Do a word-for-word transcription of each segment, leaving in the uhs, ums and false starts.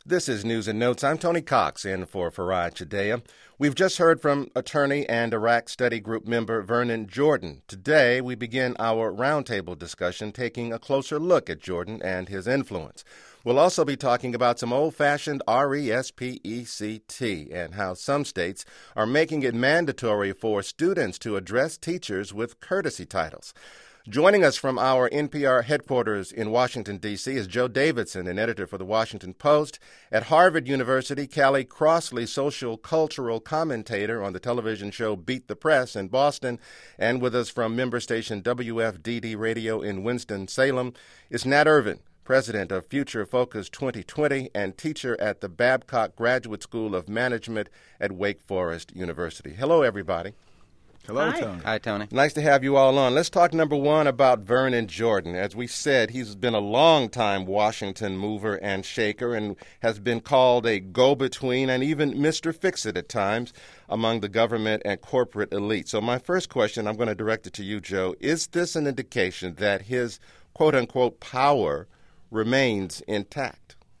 This is News and Notes. I'm Tony Cox in for Faraj Chideya. We've just heard from attorney and Iraq Study Group member Vernon Jordan. Today, we begin our roundtable discussion taking a closer look at Jordan and his influence. We'll also be talking about some old-fashioned R E S P E C T and how some states are making it mandatory for students to address teachers with courtesy titles. Joining us from our N P R headquarters in Washington, D C is Joe Davidson, an editor for The Washington Post. At Harvard University, Callie Crossley, social cultural commentator on the television show Beat the Press in Boston. And with us from member station W F D D Radio in Winston-Salem is Nat Irvin, president of Future Focus twenty twenty and teacher at the Babcock Graduate School of Management at Wake Forest University. Hello, everybody. Hello, Hi. Tony. Hi, Tony. Nice to have you all on. Let's talk, number one, about Vernon Jordan. As we said, he's been a long-time Washington mover and shaker and has been called a go-between and even Mister Fix-It at times among the government and corporate elite. So my first question, I'm going to direct it to you, Joe. Is this an indication that his quote-unquote power remains intact?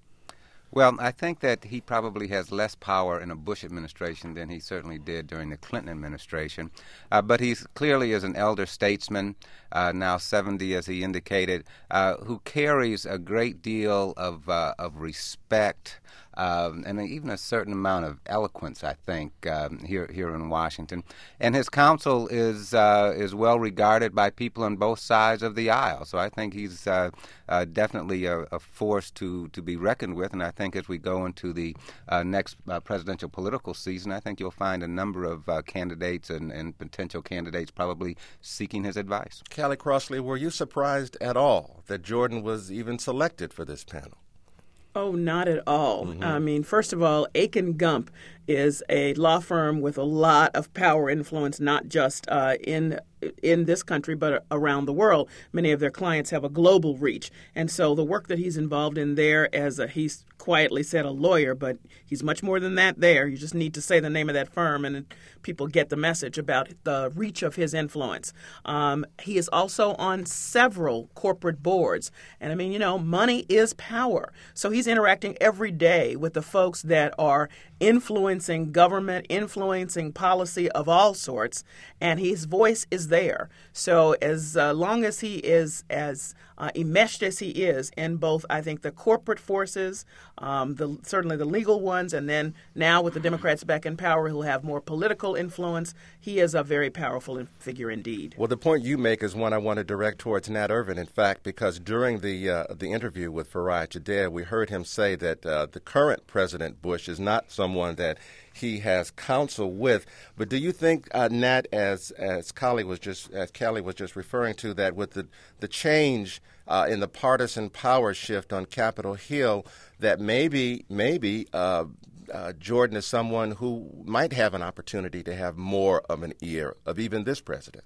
Well, I think that he probably has less power in a Bush administration than he certainly did during the Clinton administration. Uh, but he clearly is an elder statesman, uh, now seventy, as he indicated, uh, who carries a great deal of, uh, of respect Um, and even a certain amount of eloquence, I think, um, here here in Washington. And his counsel is uh, is well regarded by people on both sides of the aisle. So I think he's uh, uh, definitely a, a force to, to be reckoned with. And I think as we go into the uh, next uh, presidential political season, I think you'll find a number of uh, candidates and, and potential candidates probably seeking his advice. Callie Crossley, were you surprised at all that Jordan was even selected for this panel? Oh, not at all. Mm-hmm. I mean, first of all, Aiken Gump is a law firm with a lot of power influence, not just uh, in in this country, but around the world. Many of their clients have a global reach. And so the work that he's involved in there as a, he's quietly said a lawyer, but he's much more than that there. You just need to say the name of that firm and people get the message about the reach of his influence. Um, he is also on several corporate boards. And I mean, you know, money is power. So he's interacting every day with the folks that are influencing government, influencing policy of all sorts, and his voice is there. So as uh, long as he is as uh, enmeshed as he is in both, I think, the corporate forces, um, the, certainly the legal ones, and then now with the Democrats back in power, he'll have more political influence. He is a very powerful figure indeed. Well, the point you make is one I want to direct towards Nat Irvin, in fact, because during the uh, the interview with Faraj Chideya, we heard him say that uh, the current President Bush is not someone that he has counsel with. But do you think, uh, Nat, as as Callie was just as Callie was just referring to, that with the the change uh, in the partisan power shift on Capitol Hill, that maybe maybe uh, uh, Jordan is someone who might have an opportunity to have more of an ear of even this president?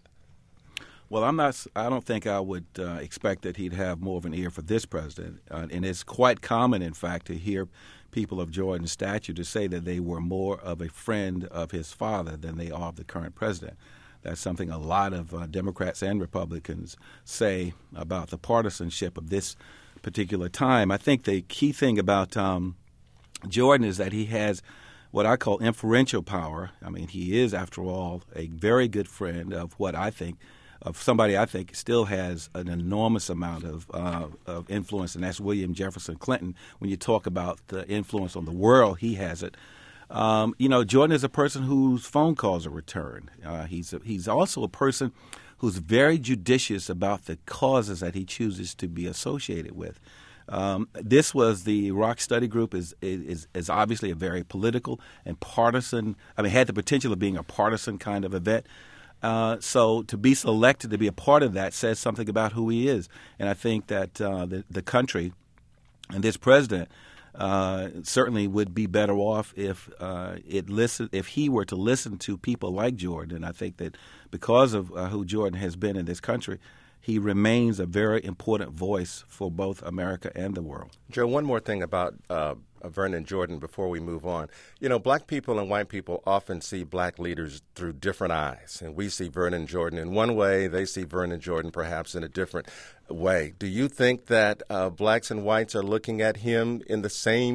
Well, I'm not. I don't think I would uh, expect that he'd have more of an ear for this president, uh, and it's quite common, in fact, to hear people of Jordan's stature to say that they were more of a friend of his father than they are of the current president. That's something a lot of uh, Democrats and Republicans say about the partisanship of this particular time. I think the key thing about um, Jordan is that he has what I call inferential power. I mean, he is, after all, a very good friend of what I think of somebody I think still has an enormous amount of, uh, of influence, and that's William Jefferson Clinton. When you talk about the influence on the world, he has it. Um, you know, Jordan is a person whose phone calls are returned. Uh, he's a, he's also a person who's very judicious about the causes that he chooses to be associated with. Um, this was the Iraq Study Group is, is is obviously a very political and partisan. I mean, had the potential of being a partisan kind of event. Uh, so to be selected to be a part of that says something about who he is. And I think that uh, the, the country and this president uh, certainly would be better off if uh, it listen, if he were to listen to people like Jordan. And I think that because of uh, who Jordan has been in this country, he remains a very important voice for both America and the world. Joe, one more thing about uh, Vernon Jordan before we move on. You know, black people and white people often see black leaders through different eyes, and we see Vernon Jordan in one way. They see Vernon Jordan perhaps in a different way. Do you think that uh, blacks and whites are looking at him in the same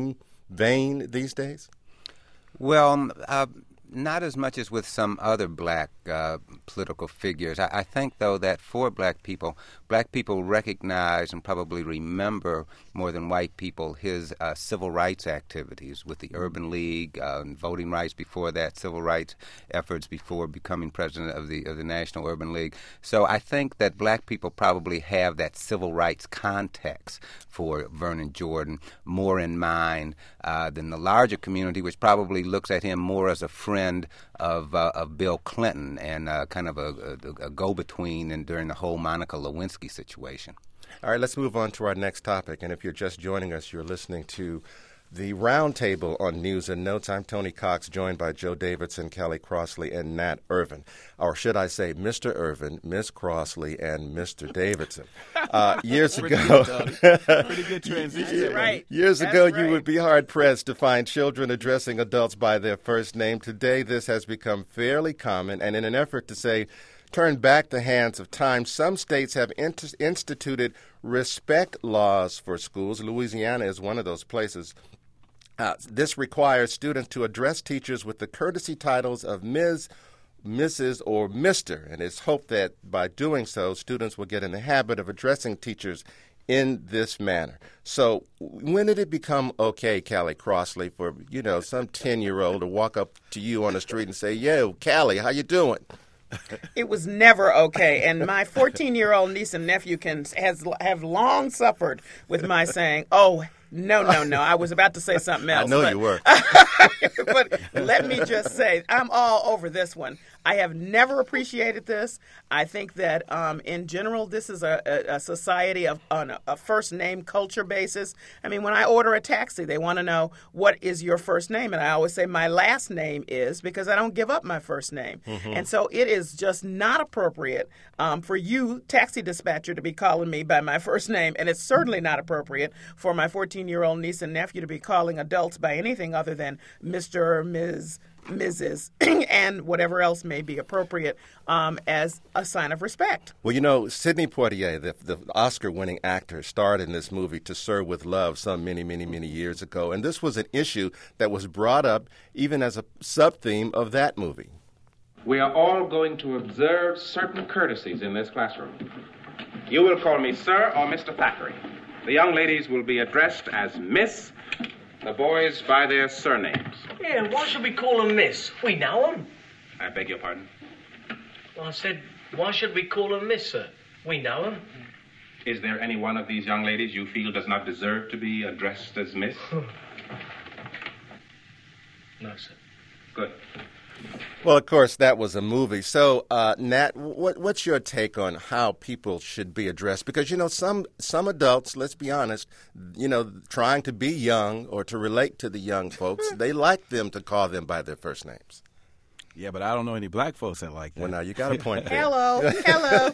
vein these days? Well, uh, not as much as with some other black uh, political figures. I, I think, though, that for black people, black people recognize and probably remember more than white people his uh, civil rights activities with the Urban League, uh, voting rights before that, civil rights efforts before becoming president of the of the National Urban League. So I think that black people probably have that civil rights context for Vernon Jordan more in mind uh, than the larger community, which probably looks at him more as a friend of uh, of Bill Clinton and uh, kind of a, a, a go-between and during the whole Monica Lewinsky situation. All right, let's move on to our next topic. And if you're just joining us, you're listening to the Roundtable on News and Notes. I'm Tony Cox, joined by Joe Davidson, Kelly Crossley, and Nat Irvin. Or should I say Mister Irvin, Miss Crossley, and Mister Davidson. Uh, years Pretty ago, good, Pretty good transition. That's right. Years That's ago, right. you would be hard-pressed to find children addressing adults by their first name. Today, this has become fairly common, and in an effort to say, turn back the hands of time, some states have int- instituted respect laws for schools. Louisiana is one of those places. Uh, this requires students to address teachers with the courtesy titles of Miz, Missus or Mister, and it's hoped that by doing so, students will get in the habit of addressing teachers in this manner. So when did it become okay, Callie Crossley, for, you know, some ten-year-old to walk up to you on the street and say, yo, Callie, how you doing? It was never okay, and my fourteen-year-old niece and nephew can has have long suffered with my saying, "Oh, no, no, no." I was about to say something else. I know but, you were. But let me just say, I'm all over this one. I have never appreciated this. I think that um, in general, this is a, a, a society of on a, a first name culture basis. I mean, when I order a taxi, they want to know, what is your first name? And I always say my last name is, because I don't give up my first name. Mm-hmm. And so it is just not appropriate um, for you, taxi dispatcher, to be calling me by my first name. And it's certainly not appropriate for my fourteen-year-old niece and nephew to be calling adults by anything other than Mister or Miz Missus and whatever else may be appropriate um, as a sign of respect. Well, you know, Sidney Poitier, the, the Oscar-winning actor, starred in this movie To Serve with Love some many, many, many years ago. And this was an issue that was brought up even as a sub-theme of that movie. We are all going to observe certain courtesies in this classroom. You will call me Sir or Mister Thackeray. The young ladies will be addressed as Miss, the boys by their surnames. Yeah, why should we call them Miss? We know them. I beg your pardon? Well, I said, why should we call them Miss, sir? We know them. Is there any one of these young ladies you feel does not deserve to be addressed as Miss? No, sir. Good. Well, of course, that was a movie. So, uh, Nat, what, what's your take on how people should be addressed? Because, you know, some some adults, let's be honest, you know, trying to be young or to relate to the young folks, they like them to call them by their first names. Yeah, but I don't know any black folks that like that. Well, now, you got a point there. Hello, hello,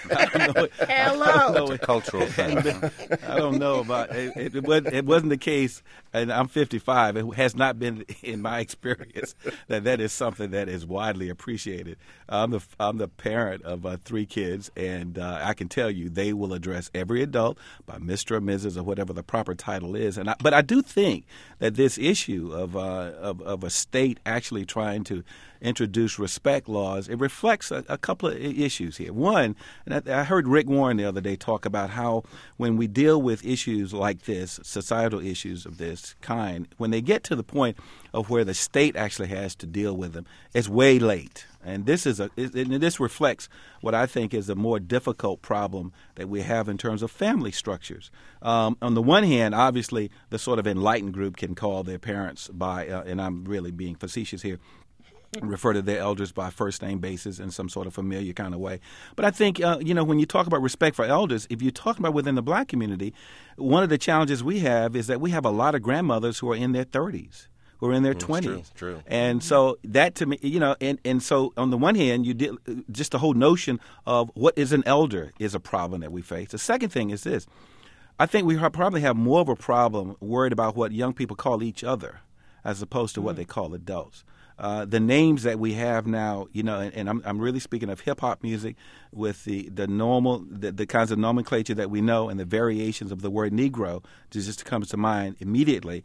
hello. It's a cultural thing. I don't know about it. It, it, was, it wasn't the case, and I'm fifty-five. It has not been in my experience that that is something that is widely appreciated. I'm the I'm the parent of uh, three kids, and uh, I can tell you they will address every adult by Mister or Missus or whatever the proper title is. And I, but I do think that this issue of uh, of, of a state actually trying to introduce respect laws, it reflects a, a couple of issues here. One, and I, I heard Rick Warren the other day talk about how when we deal with issues like this, societal issues of this kind, when they get to the point of where the state actually has to deal with them, it's way late. And this is a it, and this reflects what I think is a more difficult problem that we have in terms of family structures. Um, on the one hand, obviously, the sort of enlightened group can call their parents by, uh, and I'm really being facetious here, refer to their elders by first name basis in some sort of familiar kind of way. But I think, uh, you know, when you talk about respect for elders, if you're talking about within the black community, one of the challenges we have is that we have a lot of grandmothers who are in their thirties, who are in their It's twenties. true, true. And so that to me, you know, and, and so on the one hand, you did, just the whole notion of what is an elder is a problem that we face. The second thing is this. I think we probably have more of a problem worried about what young people call each other as opposed to mm. what they call adults. Uh, the names that we have now, you know, and, and I'm, I'm really speaking of hip-hop music with the, the normal, the, the kinds of nomenclature that we know and the variations of the word Negro, just comes to mind immediately.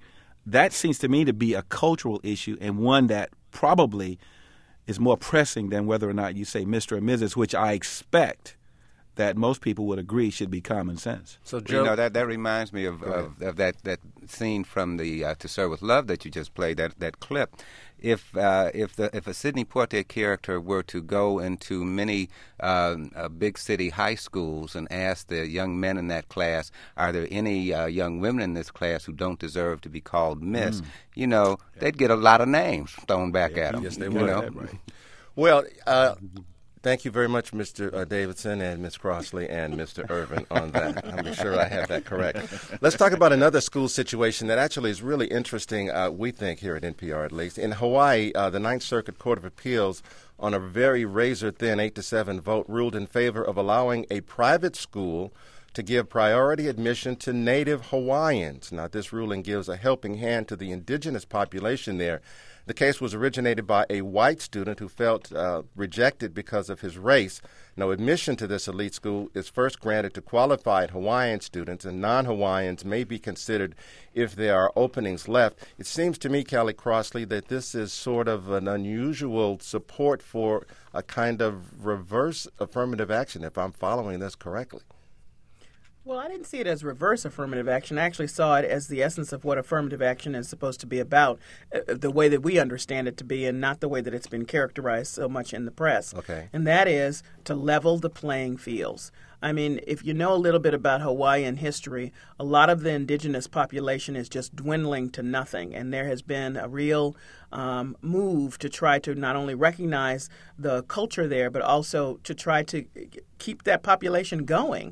that seems to me to be a cultural issue, and one that probably is more pressing than whether or not you say Mister or Missus, which I expect that most people would agree should be common sense. So, Joe, you know, that, that reminds me of, of, of that, that scene from the uh, To Serve with Love that you just played, that, that clip. If uh, if the if a Sidney Poitier character were to go into many uh, uh, big city high schools and ask the young men in that class, are there any uh, young women in this class who don't deserve to be called Miss? Mm. You know, yeah. they'd get a lot of names thrown back yeah, at them. Yes, they you would. Know? Right. Well, uh, thank you very much, Mister Uh, Davidson and Miz Crossley and Mister Irvin on that. I'm sure I have that correct. Let's talk about another school situation that actually is really interesting, uh, we think, here at N P R at least. In Hawaii, uh, the Ninth Circuit Court of Appeals, on a very razor-thin eight to seven vote, ruled in favor of allowing a private school to give priority admission to Native Hawaiians. Now, this ruling gives a helping hand to the indigenous population there. The case was originated by a white student who felt uh, rejected because of his race. Now, admission to this elite school is first granted to qualified Hawaiian students, and non-Hawaiians may be considered if there are openings left. It seems to me, Callie Crossley, that this is sort of an unusual support for a kind of reverse affirmative action, if I'm following this correctly. Well, I didn't see it as reverse affirmative action. I actually saw it as the essence of what affirmative action is supposed to be about, uh, the way that we understand it to be, and not the way that it's been characterized so much in the press. Okay. And that is to level the playing fields. I mean, if you know a little bit about Hawaiian history, a lot of the indigenous population is just dwindling to nothing, and there has been a real um, move to try to not only recognize the culture there, but also to try to keep that population going.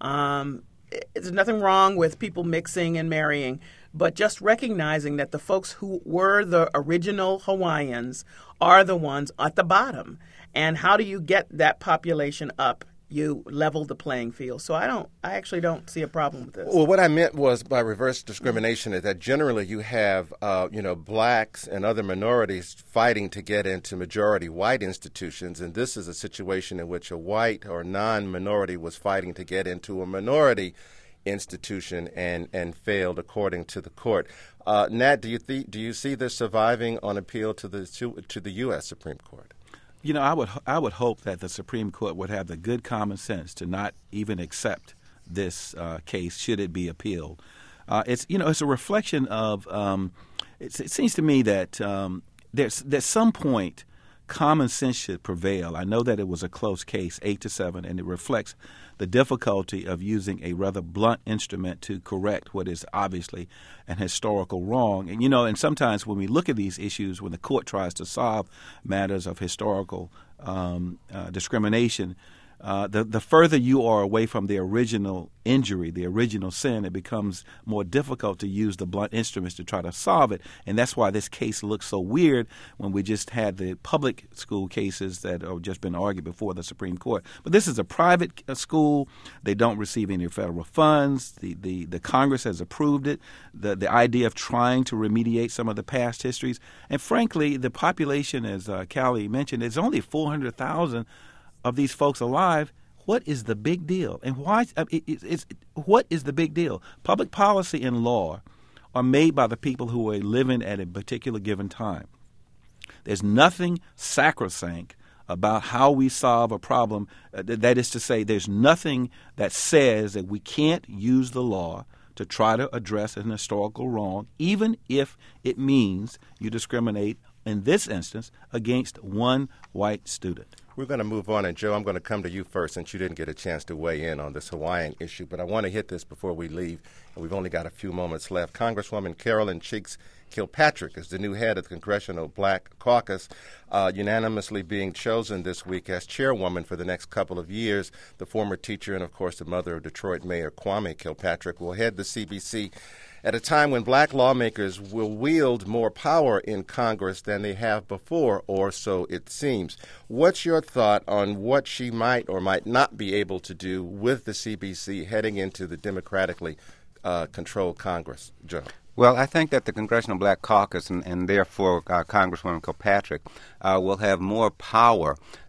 Um, there's nothing wrong with people mixing and marrying, but just recognizing that the folks who were the original Hawaiians are the ones at the bottom. And how do you get that population up? You level the playing field. So I don't, I actually don't see a problem with this. Well, what I meant was by reverse discrimination is that generally you have, uh, you know, blacks and other minorities fighting to get into majority white institutions, and this is a situation in which a white or non-minority was fighting to get into a minority institution and, and failed according to the court. Uh, Nat, do you th- do you see this surviving on appeal to the to, to the U S Supreme Court? You know, I would I would hope that the Supreme Court would have the good common sense to not even accept this uh, case should it be appealed. Uh, it's you know it's a reflection of um, it's, it seems to me that um, there's at some point common sense should prevail. I know that it was a close case, eight to seven, and it reflects the difficulty of using a rather blunt instrument to correct what is obviously an historical wrong. And, you know, and sometimes when we look at these issues, when the court tries to solve matters of historical um, uh, discrimination, Uh, the, the further you are away from the original injury, the original sin, it becomes more difficult to use the blunt instruments to try to solve it. And that's why this case looks so weird when we just had the public school cases that have just been argued before the Supreme Court. But this is a private uh, school. They don't receive any federal funds. The, the, the Congress has approved it. The, the idea of trying to remediate some of the past histories. And frankly, the population, as uh, Callie mentioned, is only four hundred thousand of these folks alive. What is the big deal? And why? I mean, it, it's, what is the big deal? Public policy and law are made by the people who are living at a particular given time. There's nothing sacrosanct about how we solve a problem. Uh, that is to say, there's nothing that says that we can't use the law to try to address an historical wrong, even if it means you discriminate, in this instance, against one white student. We're going to move on, and Joe, I'm going to come to you first since you didn't get a chance to weigh in on this Hawaiian issue, but I want to hit this before we leave, and we've only got a few moments left. Congresswoman Carolyn Cheeks Kilpatrick is the new head of the Congressional Black Caucus, uh, unanimously being chosen this week as chairwoman for the next couple of years. The former teacher and, of course, the mother of Detroit Mayor Kwame Kilpatrick will head the C B C at a time when black lawmakers will wield more power in Congress than they have before, or so it seems. What's your thought on what she might or might not be able to do with the C B C heading into the democratically uh, controlled Congress? Joe? Well, I think that the Congressional Black Caucus and, and therefore uh, Congresswoman Kilpatrick uh, will have more power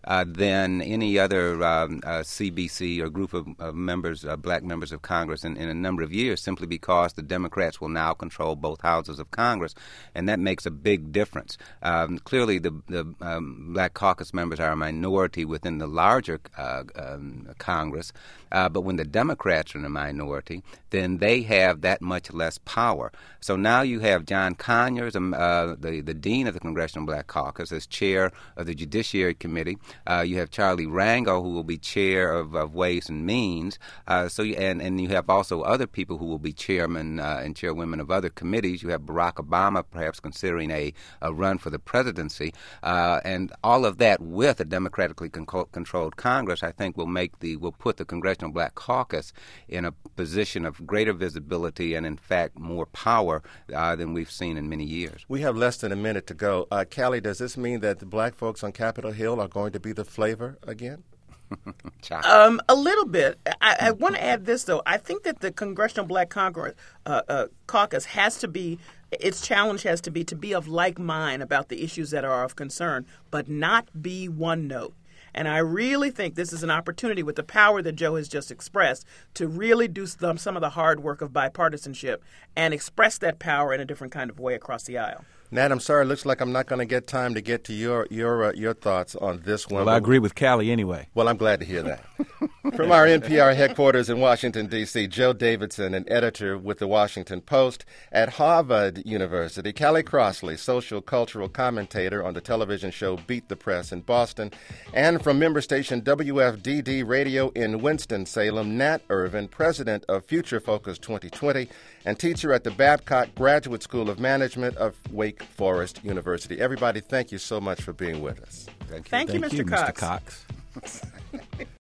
uh, than any other um, uh, C B C or group of, of members, uh, black members of Congress in, in a number of years, simply because the Democrats will now control both houses of Congress, and that makes a big difference. Um, clearly, the, the um, Black Caucus members are a minority within the larger uh, um, Congress, uh, but when the Democrats are in a minority, then they have that much less power. So now you have John Conyers, um, uh, the, the dean of the Congressional Black Caucus, as chair of the Judiciary Committee. Uh, you have Charlie Rangel, who will be chair of, of Ways and Means. Uh, so you, and, and you have also other people who will be chairmen uh, and chairwomen of other committees. You have Barack Obama perhaps considering a, a run for the presidency. Uh, and all of that with a democratically con- controlled Congress, I think will make the will put the Congressional Black Caucus in a position of greater visibility and, in fact, more power uh, than we've seen in many years. We have less than a minute to go. Uh, Callie, does this mean that the black folks on Capitol Hill are going to be the flavor again? um, a little bit. I, I want to add this, though. I think that the Congressional Black Congress, uh, uh, Caucus has to be, its challenge has to be to be of like mind about the issues that are of concern, but not be one note. And I really think this is an opportunity with the power that Joe has just expressed to really do some, some of the hard work of bipartisanship and express that power in a different kind of way across the aisle. Nat, I'm sorry. It looks like I'm not going to get time to get to your your uh, your thoughts on this one. Well, I agree with Callie anyway. Well, I'm glad to hear that. From our N P R headquarters in Washington, D C, Joe Davidson, an editor with the Washington Post. At Harvard University, Callie Crossley, social cultural commentator on the television show Beat the Press in Boston. And from member station W F D D Radio in Winston-Salem, Nat Irvin, president of Future Focus twenty twenty and teacher at the Babcock Graduate School of Management of Wake Forest University. Everybody, thank you so much for being with us. Thank you. Thank you, Thank Mister you, Cox. Mister Cox.